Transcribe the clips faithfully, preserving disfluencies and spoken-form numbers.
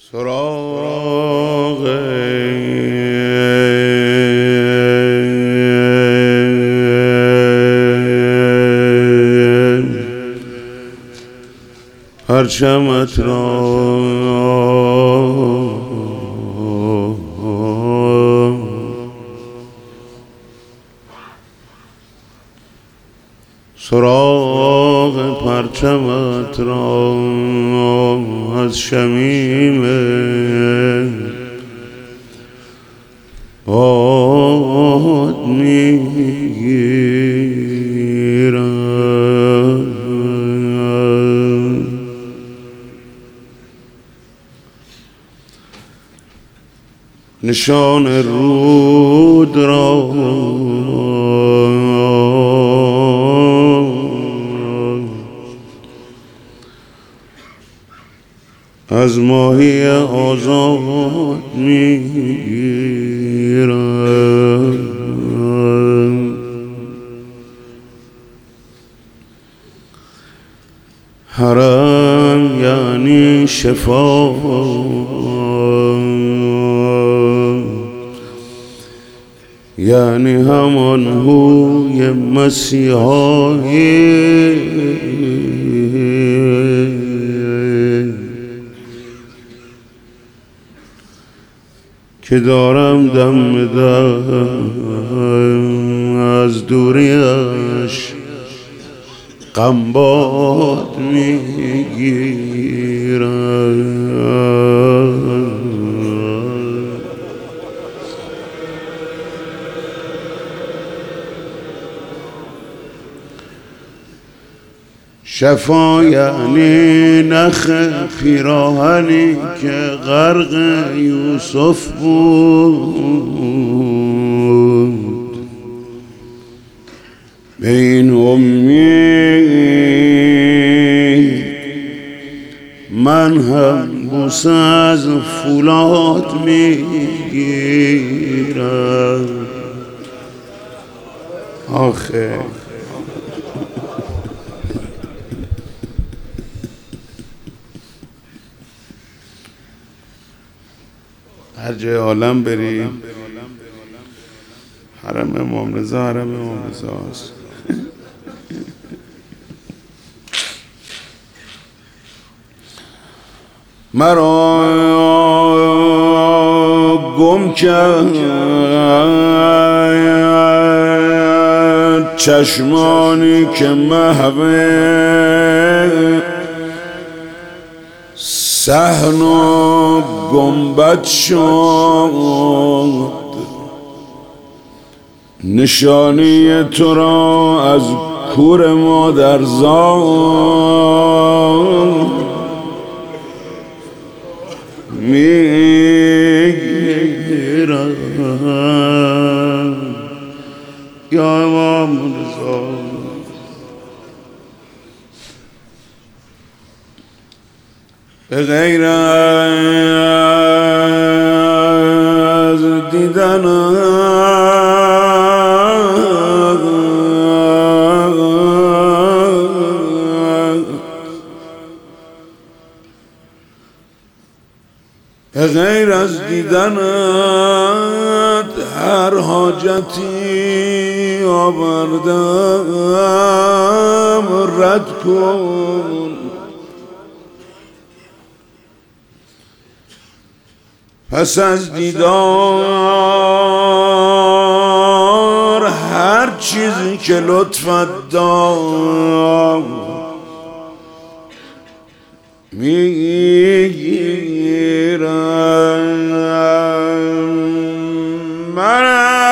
سراغ پرچمت را سراغ پرچمت را از شمیم باد میگیرم. نشان رود را از ماهی آزاد میگیرم. حرم یعنی شفا، یعنی همان هوی مسیحایی که دارم دم دم از دوریش غم باد میگیرم. شفا یعنی نخ پیراهنی که غرق یوسف بود. به این امید من هم بوسه از فولاد میگیرم. آخه هر جای عالم بری حرم امام رضا حرم امام رضا است. مرا گم کرد چشمانی که محو صحن و گنبد شد. نشانی تو را از کور مادرزاد میگیرم. یا امام رضا به غیر از دیدن به غیر از دیدنت هر حاجتی آوردم رد کن. پس از دیدار هر چیزی که لطفت دار میگیرم. من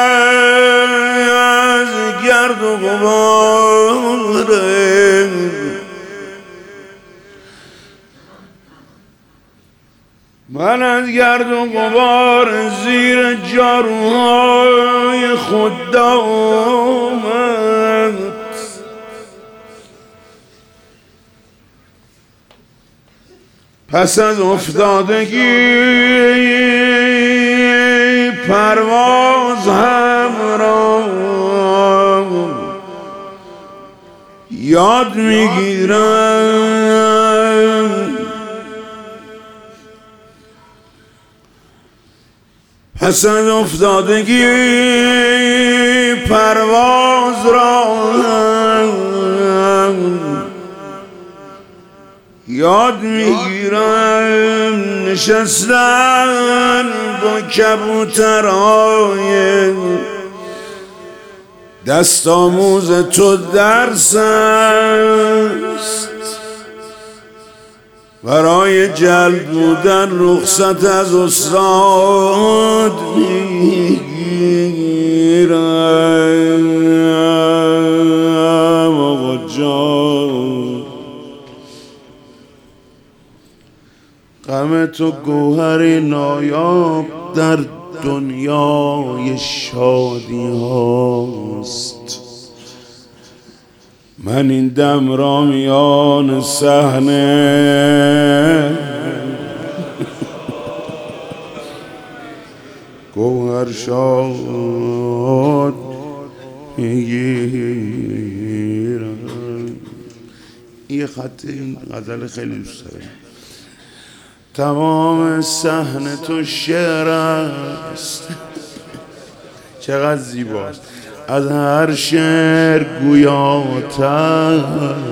از گرد و غبار من از گرد و غبار زیر جاروهای خدامت پس از افتادگی پرواز هم را یاد میگیرم. پس از افتادگی پرواز را یاد میگیرم، نشستن با کبوترهای دست آموز تو درس است، برای جلب بودن رخصت از استاد میگیرم. آقا جان غم تو گوهر نایاب در دنیای شادی هاست، من این دم را میان صحنه گوهر شاد میگیرم. این خط این غزل خیلی دوست دارم. تمام صحنه تو شعر است، چقدر زیباست، از هر شعر گویاتر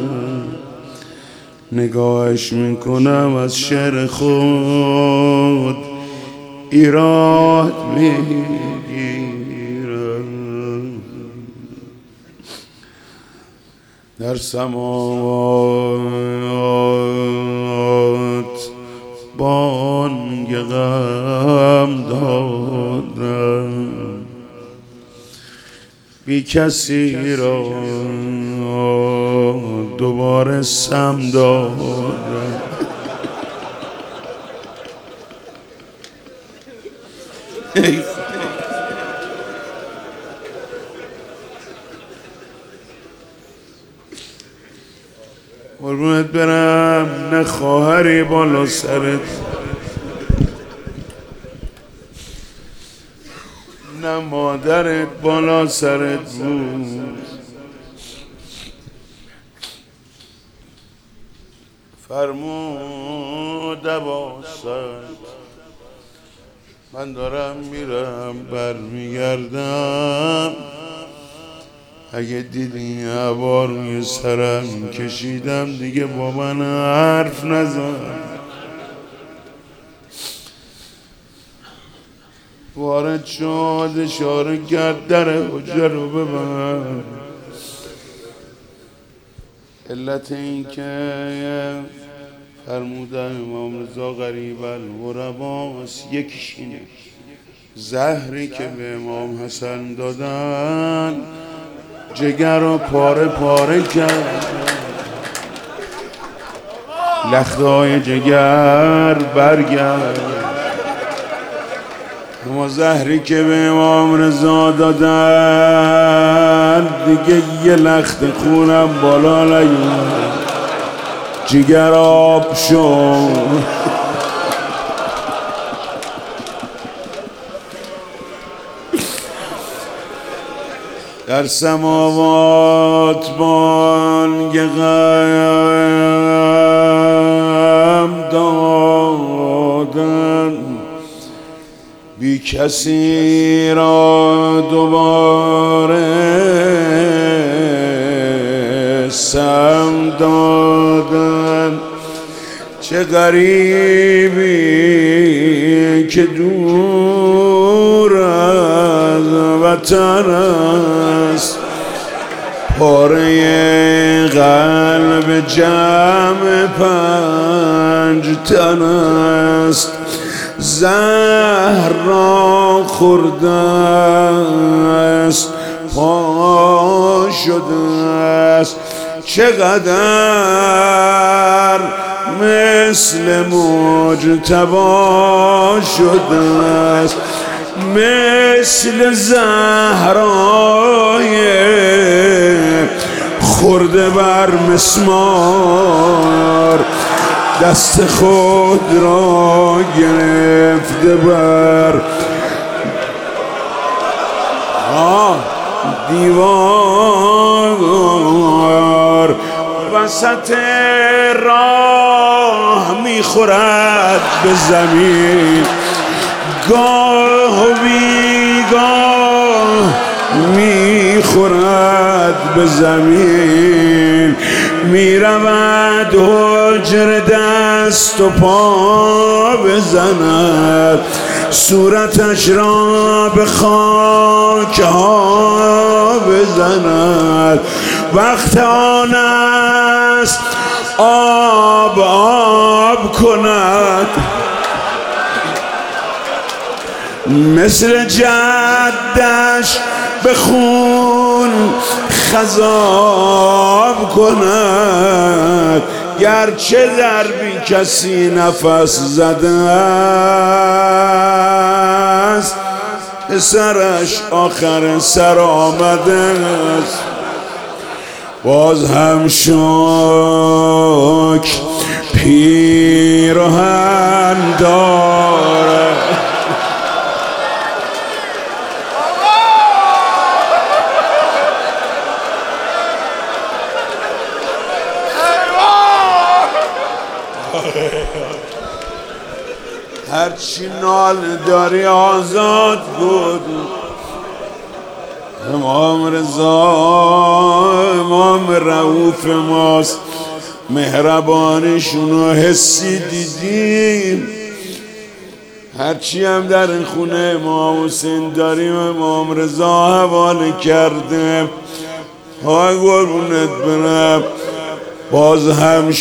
نگاهش میکنم، از شعر خود ایراد میگیرم. در سماوات بانگ غم دادم، بی کسی را دوباره سم دادم. قربونت برم، نه خواهری بالا سرت، نه مادرت بالا سرت بود، فرمود عباست من دارم میرم برمیگردم، اگه دیدی عبا روی سرم کشیدم دیگه با من حرف نزن. وارد شد اشاره کرد در حجره رو ببند. علت این که فرمودن امام رضا غریب الغرباست، یکیش اینه، زهری که به امام حسن دادن جگر رو پاره پاره کرد، لخته های جگر برگرد. اما زهری که به امام رضا دادن دیگه یه لخت خونم بالا نیومد، جگر آب شد. در سماوات بانگ غم دادن، بی کسی را دوباره سم دادن. چه غریبی که دور از وطن است، پاره قلب جمع پنج تن است، زهر را خورده است پا شده است. چقدر مثل مجتبی شده است، مثل زهرای خورده بر مسمار، دست خود را گرفته بر دیوار، وسط راه میخورد به زمین، گاه و بیگاه میخورد به زمین، میرود حجر دست و پا بزند، صورتش را به خاک ها بزند. وقت آن است آب آب کند، مثل جدش به خون خضاب کند. گرچه در بی کسی نفس زده است، سرش آخر سر آمده است. باز هم شکر پیراهن داره. هرچی نال داری آزاد بود. امام رضا امام رؤوف ماست، مهربانیشونو حسی دیدیم. هرچی هم در این خونه امام حسین داریم امام رضا حواله کرده. های قربونت برم. باز هم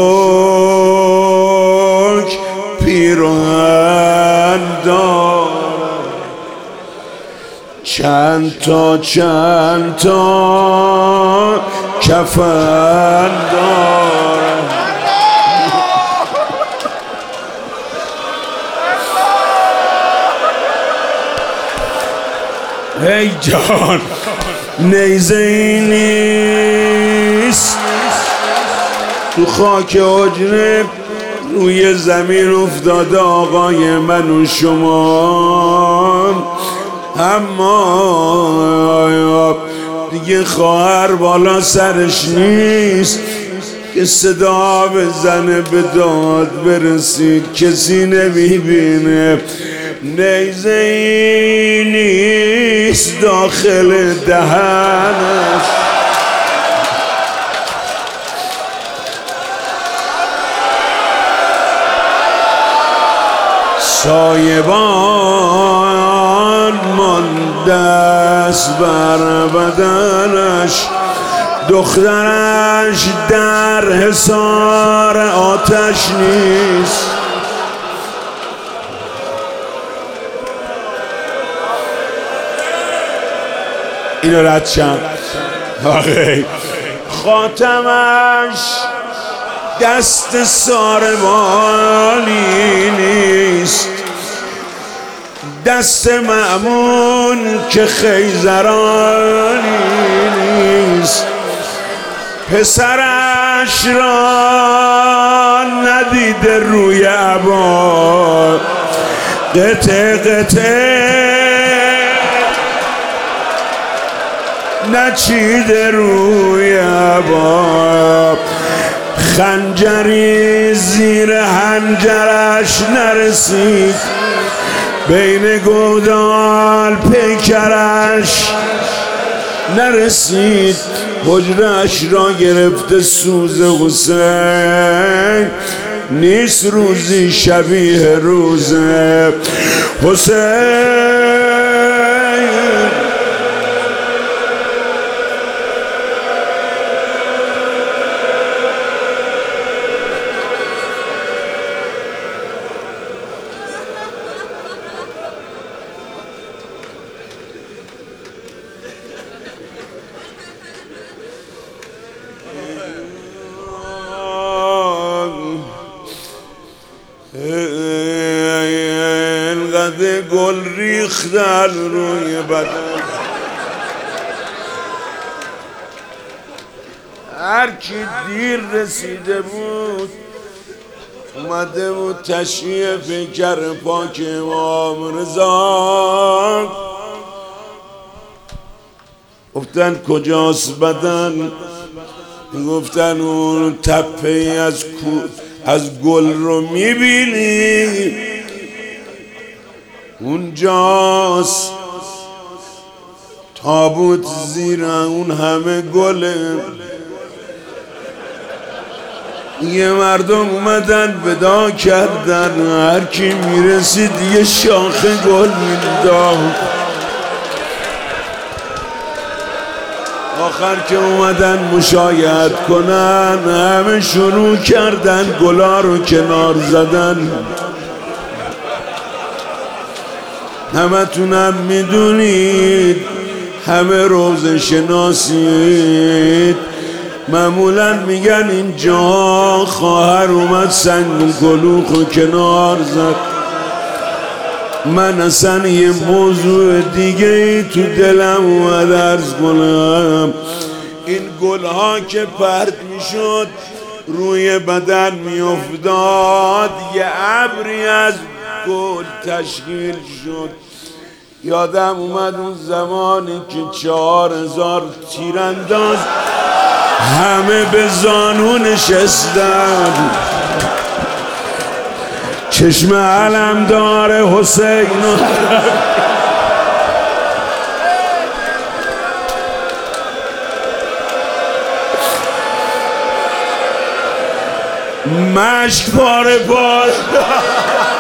شکر پیراهن دارم. چند تا چند تا کفن دارم. ای جان نیزه ای نیست تو خاک حجره روی زمین افتاده آقای من و شما. اما دیگه خواهر بالا سرش نیست که صدا بزنه به داد برسید، کسی نمیبینه. نیزه ای نیست داخل دهنش، سایبان مانده است بر بدنش. دخترش در حصار آتش نیست. اینو رد شم. خاتمش دست ساربانی نیست، دست مأمون که خیزرانی نیست. پسرش را ندیده روی عبا، قطع قطع نچیده روی عبا. خنجری زیر هنجرش نرسید، بین گودال پیکرش نرسید. حجرش را گرفته سوز حسین، نیست روزی شبیه روز حسین. اینقدر گل ریختن روی بدن، هر کی دیر رسیده بود اومده بود تشییع پیکر پاک امام رضا. گفتن کجاست بدن؟ گفتن اون تپه از از گل رو میبینی؟ اونجاست تابوت زیر اون همه گله، یه مردم اومدن ودا کردن، هر کی میرسید یه شاخه گل میداد. آخر که اومدن مشاهد کنن، همه شروع کردن گلا رو کنار زدن. همه تونم میدونید، همه روز شناسید، معمولا میگن اینجا خواهر اومد سنگ کلوخ و کنار زد. من اصلا یه موضوع دیگه ای تو دلم اومد عرض کنم. این گلها که پرت میشد روی بدن میافتاد، یه ابری از گل تشکیل شد. یادم اومد اون زمانی که چهار هزار تیرانداز همه به زانو نشستن، چشم علمدار حسین مشک پاره پاره